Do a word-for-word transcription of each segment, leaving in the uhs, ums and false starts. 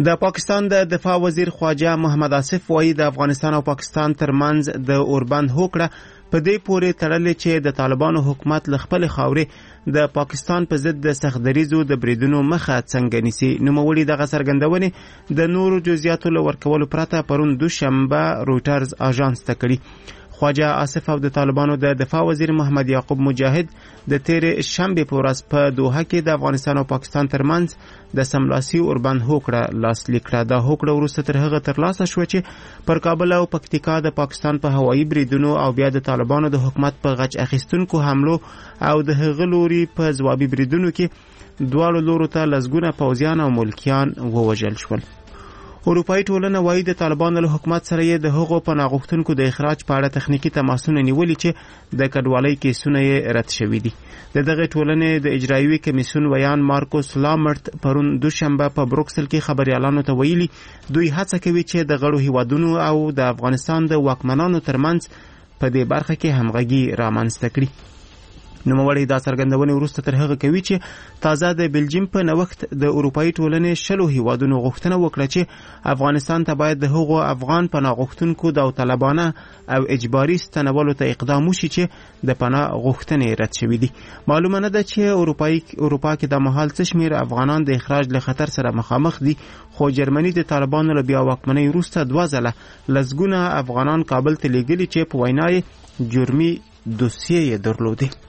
د پاکستان د دفاع وزیر خواجه محمد آصف وایي د افغانستان او پاکستان ترمنځ د اوربند هوکړه په دې پورې تړلې چې د طالبانو حکومت له خپلې خاورې د پاکستان په ضد د سختدریزو د بریدونو مخه څنګه نیسي. نوموړي دغه څرګندونې د نورو جزئیاتو له ورکولو پرته پرون دوشنبه رویټرز اژانس ته کړي. خواجه آصف او د طالبانو د دفاع وزیر محمد یعقوب مجاهد د تیرې شنبې په ورځ په دوحه کې د افغانستان او پاکستان ترمنځ د سملاسي اوربند هوکړه لاسلیک کړه. دا هوکړه وروسته تر هغه ترلاسه شوه چې پر کابل او پکتیکا د پاکستان په هوایي بریدونو او بیا د طالبانو د حکومت په غچ اخیستونکو حملو او د هغه لوري په ځوابي بریدونو کې دواړو لورو ته لسګونه پوځیان او ملکیان ووژل شول. اروپایي ټولنه وایي د طالبانو له حکومت سره یې د هغو پناه غوښتونکو د اخراج په اړه تخنیکي تماسونه نیولي چې د کډوالۍ کیسونه یې رد شوي دي. د دغې ټولنې د اجرایوي کمیسیون ویان مارکوس لامرت پرون دوشنبه په بروکسل کې خبریالانو ته ویلي دوی هڅه کوي چې د غړو هیوادونو او د افغانستان د واکمنانو ترمنځ په دې برخه کې همغږي رامنځته کړي. نوموړي دا څرګندونې وروسته تر هغه کوي چې تازه د بلجیم په نوښت د اروپایي ټولنې شلو هیوادونو غوښتنه وکړه چې افغانستان ته باید د هغو افغان پناه غوښتونکو داوطلبانه او اجباري ستنولو ته اقدام وشي چې د پناه غوښتنې رد شوي دي. معلومه نه ده چې اروپایي اروپا کې د مهال څه شمېر افغانان د اخراج له خطر سره مخامخ دي، خو جرمني د طالبانو له بیا واکمنۍ وروسته دوه ځله لسګونه افغانان کابل ته لیږلي چې په وینا یې جرمي دوسیې یې درلودې.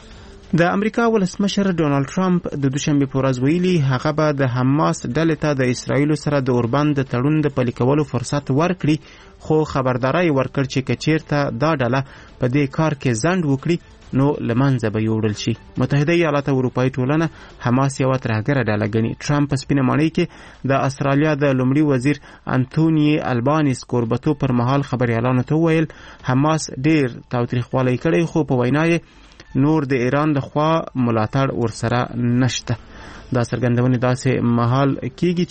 د امریکا ولسمشر ډونالد ټرمپ د دوشنبې په ورځ ویلي هغه به د حماس ډلې ته د اسرائیلو سره د اوربند د تړون د پلي کولو فرصت ورکړي، خو خبرداری ورکړ چې که چیرته دا ډله په دې کار کې ځنډ وکړي نو له منځه به یوړل شي. متحده ایالات او اروپایي ټولنه حماس یوه ترهګره ډله ګڼي. ټرمپ په سپینه ماڼۍ کې د استرالیا د لومړي وزیر انتوني البانیس کوربتو پر مهال خبریالانو ته وویل حماس ډیر تاوتریخوالی کړی، خو په وینا یې نور د ایران د خوا ملاتړ ورسره نشته. دا څرګندونې داسې مهال کیږي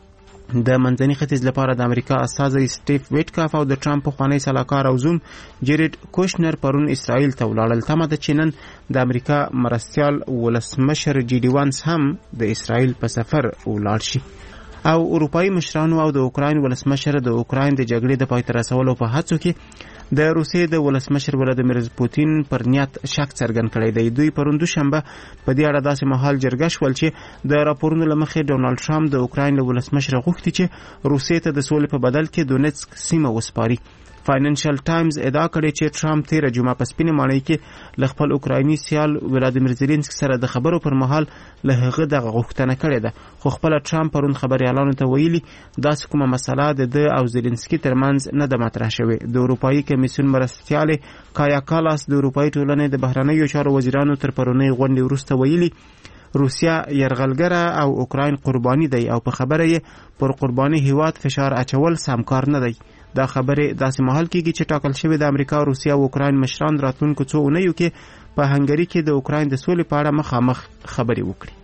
چې د منځني ختیځ لپاره د امریکا استازی سټیف ویټکاف او د ټرمپ پخوانی سلاکار او زوم جیریډ کوشنر پرون اسرائیل ته ولاړل. تمه ده چې نن د امریکا مرستیال ولسمشر جی ډي وانس هم د اسرائیل په سفر ولاړ شي. او اروپایي مشرانو او د اوکراین ولسمشر د اوکراین د جګړې د پای ته رسولو په هڅو کې د روسیې د ولسمشر ولادیمیر پوتین پر نیت شک څرګند کړی دی. دوی پرون دوشنبه په دې اړه داسې مهال جرګه شول چې د راپورونو له مخې ډونالد ټرمپ د اوکراین له ولسمشر غوښتي چې روسیې ته د سولې په بدل کې دونیتسک سیمه وسپاري. فاینانشل ټایمز ادعا کړې چې ټرمپ تیره جمعه په سپینې ماڼۍ کې له خپل اوکرایني سیال ولادیمیر زیلنسکي سره د خبرو پر مهال له هغه دغه غوښتنه کړې ده، خو خپله ټرمپ پرون خبریالانو ته ویلي داسې کومه مسله د ده او زیلنسکي ترمنځ نه ده مطرح شوې. د اروپایي کمیسیون مرستیالې کایا کالاس د اروپایي ټولنې د بهرنیو چارو وزیرانو تر پرونۍ غونډې وروسته ویلي روسیا یرغلګره او اوکراین قرباني دی او په خبره یې پر قرباني هیواد فشار اچول سم کار نه دی. دا خبرې داسې مهال کېږي چې ټاکل شوې د امریکا، روسیا او اوکراین مشران راتلونکو څو اونیو کې په هنګري کې د اوکراین د سولې په اړه مخامخ خبرې وکړي.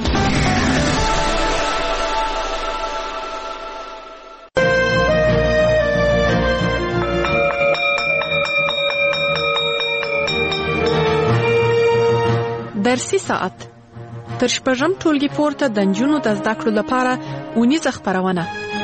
درسي ساعت تر شپږم ټولګي پورته د نجونو د زده کړو لپاره اونیزه خپرونه.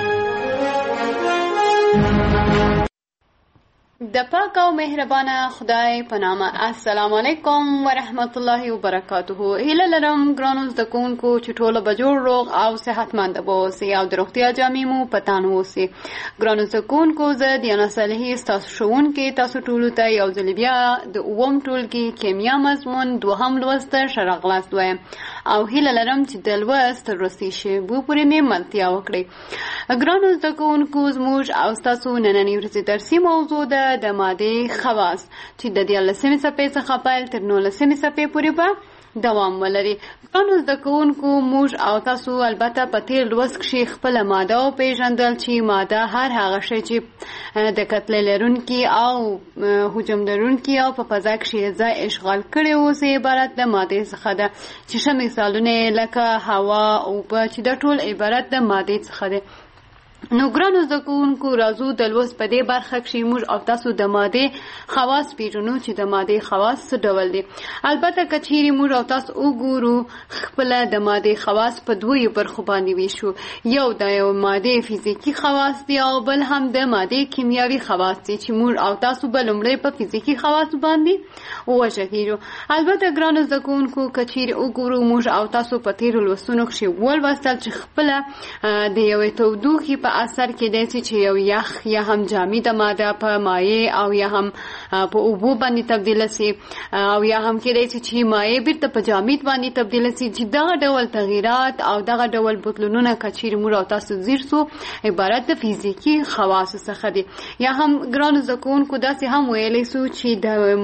د پاک او مهربانه خدای په نامه. السلام علیکم ورحمت الله وبرکاته. هیله لرم ګرانو زده کوونکو چې ټوله به جوړ روغ او صحتمند به اوسئ او د روغتیا جامې مو په تن اوسي. ګرانو زده کوونکو زه دیانا صالحي ستاسو ښوونکې تاسو ټولو ته یو ځل بیا د اووم ټولګي کیمیا مضمون دوهم لوست ته ښه راغلاست وایم او هیله لرم چې د لوست تر وروستۍ شېبو پورې مې ملتیا وکړئ. ګرانو زده کوونکو زموږ او ستاسو نننۍ ورځې درسي موضوع ده د مادې خواص چې د دیارلسمې څپې څخه پیل تر نولسمې څپې پورې به دوام ولري. ګرانو زده کوونکو موږ او تاسو البته په تېر لوست کښې خپله ماده وپېژندل چې ماده هر هغه شی چې د کتلې لرونکي او حجم لرونکي او په فضا کښې ځای اشغال کړی اوسي عبارت د مادې څخه ده، چې ښه مثالونه یې لکه هوا، اوبه چې دا ټول عبارت د مادې څخه دی. نو ګرانو زده کوونکو راځو د لوست په دې برخه کې موږ او تاسو د مادې خواص پیژنو چې د مادې خواص څه ډول دي. البته که چیرې موږ او تاسو وګورو خپل د مادې خواص په دوه برخو باندې ویشو. یو د یو مادې فزیکی خواص دي او بل هم د مادې کیمیاوي خواص دي چې موږ او تاسو به لومړی په فزیکی خواص باندې ووژغېږو. البته ګرانو زده کوونکو که چیرې وګورو موږ او تاسو په تیرو لوستونو کې ولوستل چې خپله د یوې تودوخې په اثر کې دی چې یو یخ یا هم جامده ماده په مایع او یا هم په اوبو باندې تبدیل شي او یا هم کېدای شي چې مایع بیرته په جامد باندې تبدیل شي. چې دغه ډول تغییرات او دغه ډول بدلونونه که چیرې موږ او تاسو ځیر سو عبارت د فزیکي خواصو څخه دي. یا هم ګرانو زده کوونکو داسې هم ویلی سو چې د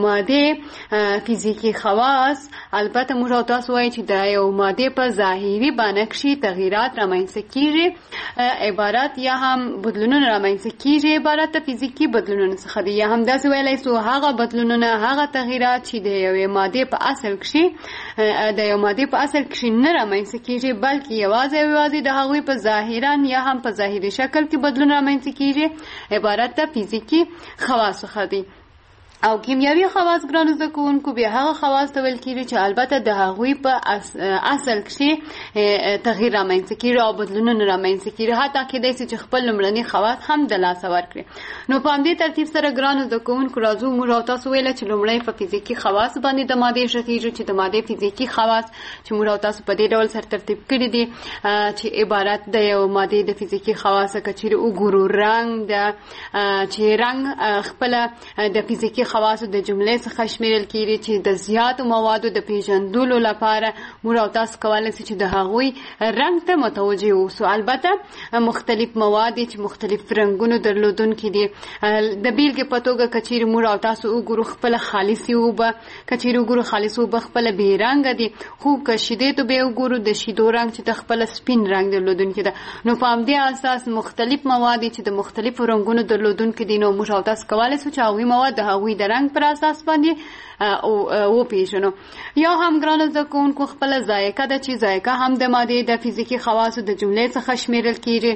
مادې فزیکي خواص البته موږ او تاسو وایي چې د یو مادې په ظاهري بڼه کښې تغییرات رامنځته کېږي عبارت یا هم بدلونونه رامنځته کېږي عبارت د فزیکي بدلونونو څخه دي. یا هم داسې ویلی سو هغه بدلونونه هغه تغییرات چې د یوې مادې په اصل کښې د یو مادې په اصل کښې نه رامنځته کېږي بلکې یوازې او یوازې د هغوی په ظاهرا یا هم په ظاهري شکل کې بدلون رامنځته کېږي عبارت د فزیکي خواص څخه دي. او کیمیاوي خواص ګرانو زده کوونکو بیا هغه خواص ته ویل کېږي چې البته د هغوی په اصل کښې تغییر رامنځته کېږي او بدلونونه رامنځته کېږي حتی کېدای شي چې خپل لومړني خواص هم د لاسه ورکړي. نو په همدې ترتیب سره ګرانو زده کوونکو راځو موږ او تاسو ویله چې لومړی په فزیکي خواص باندې د مادې ژغېږو چې د مادې فزیکي خواص چې موږ او تاسو په دې ډول سره ترتیب کړي دي چې عبارت د یو مادې د فزیکي خواص که چیرې وګورو رنګ د چې رنګ خپله د فزیکي خواصو د جملې څخه شمیرل کېږي چې د زیاتو موادو د پیژندلو لپاره موږ او تاسو کولی شو چې د هغوی رنګ ته متوجه اوسو. البته مختلف مواد چې مختلف رنګونو درلودونکي دي. د بیلګې په توګه که چیرې موږ او تاسو وګورو خپله خالصې اوبه که چیرې وګورو خالصې اوبه خپله بې رنګه دي خو که شیدې ته بیا وګورو د شیدو رنګ چې د خپله سپین رنګ درلودونکي ده. نو په همدې اساس مختلف مواد چې د مختلفو رنګونو درلودونکي دي نو موږ او تاسو کولی شو چې هغوی مواد د هغوی د رنګ پر اساس باندې وپیژنو. یا هم ګرانو زده کوونکو خپله ذایقه ده چې ذایقه هم د مادې د فزیکي خواصو د جملې څخه شمیرل کېږي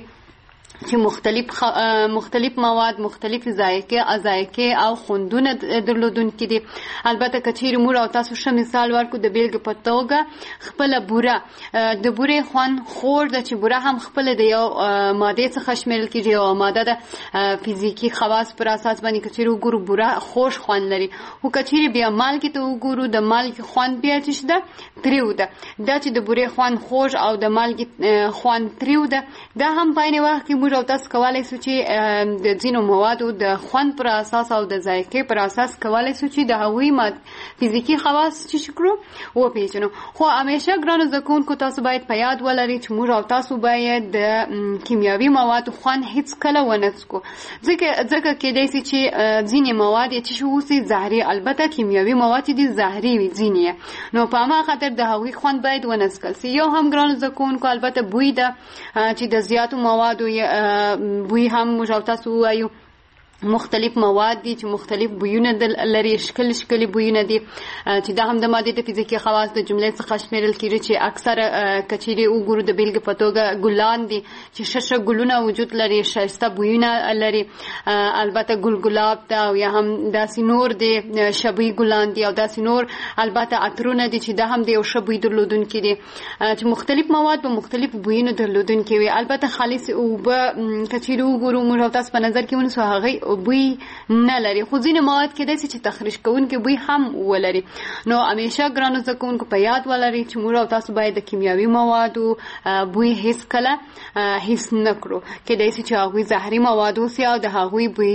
چې مختلف خ... مختلف مواد مختلف ذایقې ذایقې او خوندونه درلودونکي دي. البته که چیرې موږ او تاسو ښه مثال ورکړو د بیلګې په توګه خپله بوره د بورې خوند خوږ ده چې بوره هم خپله د یو مادې څخه شمیرل کېږي یوه ماده ده فزیکي خواص پر اساس باندې که چیرې وګورو بوره خوږ خوند لري. خو که چیرې بیا مالګې ته وګورو د مالګې خوند بیا چې ده تریو ده. دا چې د بورې خوند خوږ او د مالګې خوند تریو ده دا هم په عین وخت کې موږ او تاسو کولی شو چې د ځینو موادو د خوند پر اساس او د ذایقې پر اساس کولی شو چې د هغوی فزیکي خواص چې کړو وپیژنو. خو همیشه ګرانو زده کوونکو تاسو باید په یاد ولرئ چې موږ او تاسو باید د کیمیاوي موادو خوند هیڅکله ونه څکو ځکه ځکه کېدای شي چې ځینې مواد یې چې اوسي زهري البته کیمیاوي مواد چې دي زهري وي ځینې نو په هماغه خاطر د هغوی خوند باید ونه څکل سي. یو هم ګرانو زده کوونکو البته بوی ده چې د زیاتو موادو بوی هم موږ او تاسو ووایو مختلف مواد دي چې مختلف بویونه لري شکل شکلي بویونه دي چې دا هم د مادې د فزیکي خواص د جملې څخه شمیرل کېږي چې اکثره که چیرې وګورو د بیلګې په توګه ګلان دي چې ښه ښه ګلونه وجود لري ښایسته بویونه لري. البته ګل ګلاب ده او یا هم داسې نور دي شبوي ګلان دي او داسې نور البته عطرونه دي چې دا هم د یو ښه بوی درلودونکي دي چې مختلف مواد په مختلف بویونو درلودونکي وي. البته خالص اوبه که چیرې وګورو موږ او تاسو په نظر کې ونیسو هغې بوی نه لري خو ځینې مواد کېدای شي چې تخریش کوونکي بوی هم ولري. نو همیشه ګرانو زده کوونکو په یاد ولرئ چې موږ او تاسو باید د کیمیاوي موادو بوی هیڅکله حس نه کړو. کېدای شي چې هغوی زهري مواد اوسي او د هغوی بوی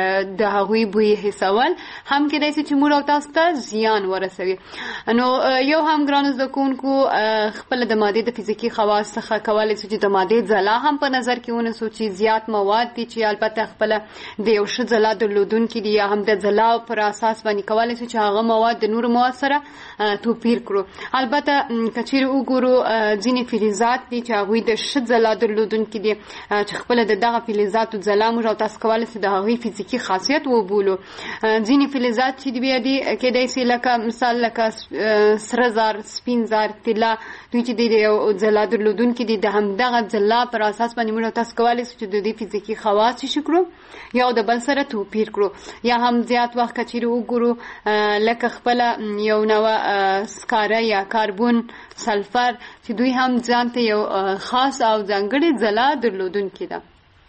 د هغوی بوی حسول هم کېدای شي چې موږ او تاسو ته زیان ورسوي. نو یو هم ګرانو زده کوونکو خپله د مادې د فزیکي خواص څخه کولی شو چې د مادې ځلا هم په نظر کې ونیسو چې زیات مواد دي چې البته خپله د یو ښه ځلا درلودونکي دي یا هم د ځلا پر اساس باندې کولی شو چې هغه مواد د نورو مواد سره توپیر کړو. البته که چیرې وګورو ځینې فلزات دي چې هغوی د ښه ځلا درلودونکي دي چې خپله د دغه فلزاتو ځلا موږ او تاسو کولی شو د هغوی فزیکي خاصیت وبولو. ځینې فلزات چې بیا دي کیدای شي لکه مثال لکه سره زر، سپین زر، طلا، دوی چې د یو ځلا درلودونکي دي د همدغه ځلا پر اساس باندې موږ او تاسو کولی شو چې د دې فزیکي خواص چې کړو یو د بل سره توپیر کړو. یا هم زیات وخت که چیرې وګورو لکه خپله یو نوه سکاره یا کاربون، سلفر چې دوی هم ځان ته یو خاص او ځانګړې ځلا درلودونکي ده.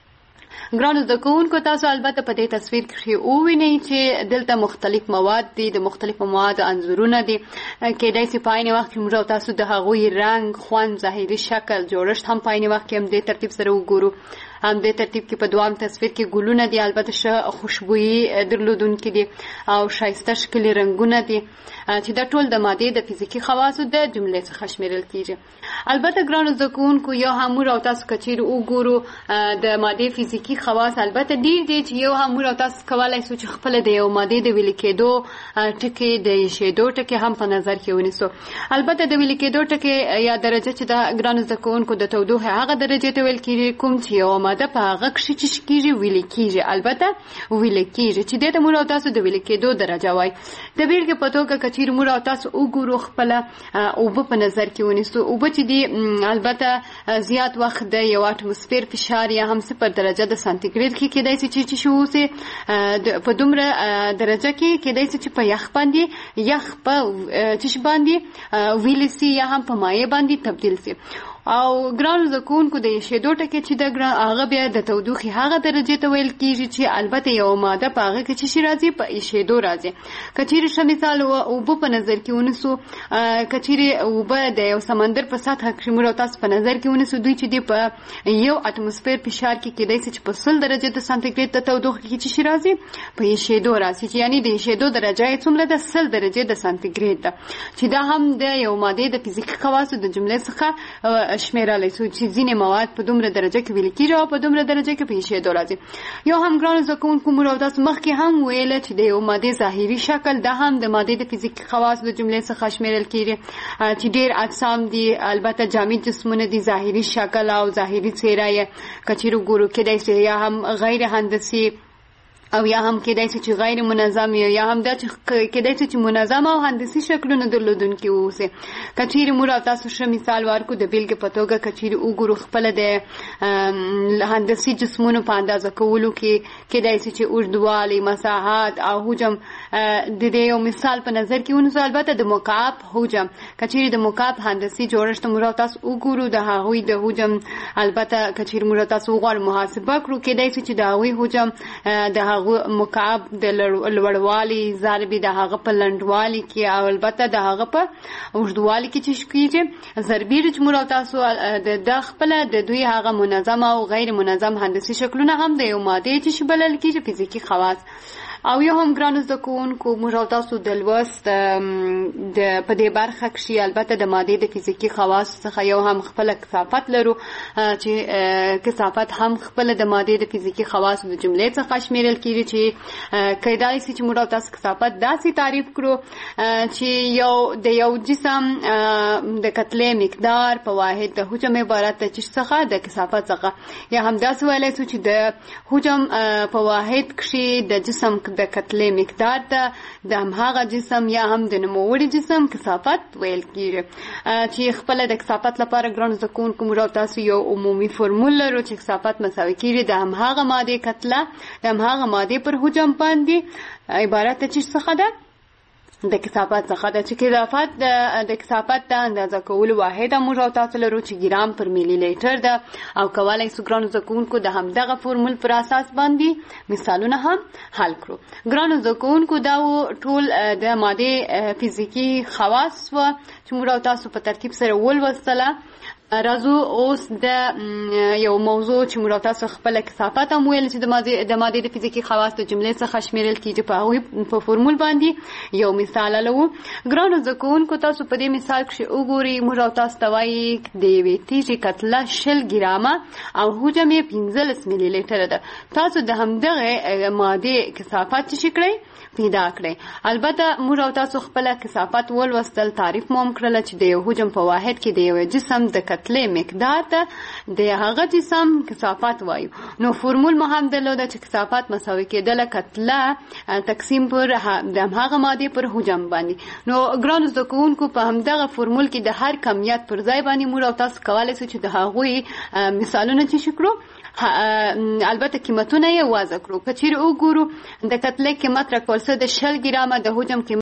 ګرانو زده کوونکو، تاسو البته په دې تصویر کې ووینئ چې دلته مختلف مواد دي، د مختلفو موادو انځورونه دي. کیدای شي په عین وخت کې موږ او تاسو د هغوی رنګ، خوند، ظاهري شکل، جوړښت هم په عین وخت کې هم دې ترتیب سره وګورو. هم دې ترتیب کې په دوام تصویر کې ګلونه دي، البته ښه خوشبويي درلودونکي دي او ښایسته ښکلي رنګونه دي چې دا ټول د مادې د فزیکي خواصو د جملې څخه شمیرل کیږي. البته ګرانو زده کوونکو، یو هم موږ او تاسو که چیرې وګورو د مادې فزیکي خواص البته ډېر دي چې یو هم موږ او تاسو کولی شو چې خپله د یو مادې د ویلې کېدو ټکي، د ایښېدو ټکي هم په نظر کې ونیسو. البته د ویلې کېدو ټکي یا درجه چې د ګرانو زده کوونکو د تودوخې هغه درجې ته ویل کېږي کوم چې یو ماده په هغه کښې چې کېږي ویلې کېږي. البته ویلې کېږي چې دې ته موږ او تاسو د ویلې کېدو درجه وایي. د بېلګې په توګه که چیرې موږ او تاسو وګورو خپله اوبه په نظر کې ونیسو، اوبه چې دي البته زیات وخت د یو اټموسفیر فشار یا هم صفر درجه د سانتیګریډ کې کېدای شي چې شي اوسي په دومره درجه کې کېدای شي چې په یخ باندې یخ په چش باندې ویل سي یا هم په مایع باندې تبدیل سي. او ګرانو زده کوونکو، د ایښېدو ټکي چې د هغه بیا د تودوخې هغه درجې ته ویل کېږي چې البته یو ماده په هغه کې چې شي راځي په ایښېدو راځي. که چیرې ښه مثال اوبه په نظر کې ونیسو، که چیرې اوبه د یو سمندر په سطحه کې موږ او تاسو په نظر کې ونیسو، دوی چې دی په یو اټموسفیر فشار کې کېدای شي چې په سل درجې د سانتیګریډ د تودوخې کې چې شي راځي په ایښېدو راځي، چې یعنې د ایښېدو درجه یې څومره ده؟ سل درجې د سانتیګریډ ده، چې دا هم د یو مادې د فزیکي خواصو د جملې څخه شمیرلی شو چې ځینې مواد په دومره درجه کې ویل کېږي او په دومره درجه کې په ایښېدو راځي. یو هم ګرانو زده کوونکو، موږ او تاسو مخکې هم ویله چې د یو مادې ظاهري شکل دا هم د مادې د فزیکي خواصو د جملې څخه شمیرل کېږي چې ډېر اجسام دي، البته جامد جسمونه دي، ظاهري شکل او ظاهري څېره یې که چیرې وګورو کېدای شي یا هم غیر هندسي او یا هم کېدای شي چې غیر منظم یا هم دا چې کېدای شي چې منظم او هندسي شکلونه درلودونکي واوسي. که چیرې موږ او تاسو ښه مثال ورکړو د بېلګې په توګه که چیرې وګورو خپله د هندسي جسمونو په اندازه کولو کې کېدای شي چې اوږدوالی، مساحت او حجم د دې یو مثال په نظر کې ونیسو. البته د مکعب حجم، که چیرې د مکعب هندسي جوړښت موږ او تاسو وګورو د هغوی د حجم البته که چیرې موږ او تاسو وغواړو محاسبه کړو، کېدای شي چې د هغوی حجم د مکعب د لوړوالي ضرب د هغه په لنډوالي کې او البته د هغه په اوږدوالي کې چې کېږي ضربي رجمور او تاسو د خپله د دوی هغه منظم او غیر منظم هندسي شکلونه هم د یو مادې چې بلل کېږي فزیکي خواص. او یو هم ګرانو زده کوونکو، موږ او تاسو د لوست په دې برخه کښې البته د مادې د فزیکي خواصو څخه یو هم خپله کثافت لرو چې کثافت هم خپله د مادې د فزیکي خواصو د جملې څخه شمیرل کېږي چې کېدای شي چې موږ او تاسو کثافت داسې تعریف کړو چې یو د یو جسم د کتلې مقدار په واحد د حجم عبارت د چیز څخه د کثافت څخه، یا هم داسې ویلی شو چې د حجم په واحد کښې د جسم د کتلې مقدار ته د همهغه جسم یا هم د نوموړي جسم کثافت ویل کېږي. چې خپله د کثافت لپاره ګرانو زده کوونکو موږ او تاسو یو عمومي فرمول لرو چې کثافت مساوي کېږي د همهغه مادې کتله د همهغه مادې پر حجم باندې عبارت د چیز څخه ده؟ د کثافت څخه ده. چې کثافت د کثافت د اندازه کولو واحده موږ او تاسو لرو چې ګرام پر میلی لیټر ده، او کولی شو ګرانو زده کوونکو د همدغه فورمول پر اساس باندې مثالونه هم حل کړو. ګرانو زده کوونکو، دا ټول د مادې فزیکي خواص وه چې موږ او تاسو په ترتیب سره ولوستله. راځو اوس د یو موضوع چې موږ تاسو خپل کثافت هم ویل چې د ماده د ماده د فزیکي خواص د جملې څخه شمیرل کیږي په هغوی په فورمول باندې یو مثال لرو. ګرانو زده کوونکو تاسو په دې مثال کې وګورئ موږ تاسو ته وایي د یوې تیږې کتله شل ګرامه او حجم یې پنځلس ملي لیټره ده. تاسو د همدغه ماده کثافت چې کړئ پیدا کړئ. البته موږ تاسو خپل کثافت ولوستل تعریف مو هم کړل چې د یو حجم په واحد کې د یو جسم د کتلې مقدار ته د هغه جسم کثافت وایو. نو فورمول مو هم درلوده چې کثافت مساوي کېدله کتله تقسیم پر د هغه ماده پر حجم باندې. نو ګرانو زده کوونکو په همدغه فورمول کې د هر کمیت پر ځای باندې موږ تاسو کولی شو چې د هغوی مثالونه چې شکرو البته قیمتونه یې واضح کړو. که چیرې وګورو د کتلې قیمت راکول څه د شل ګرامه د حجم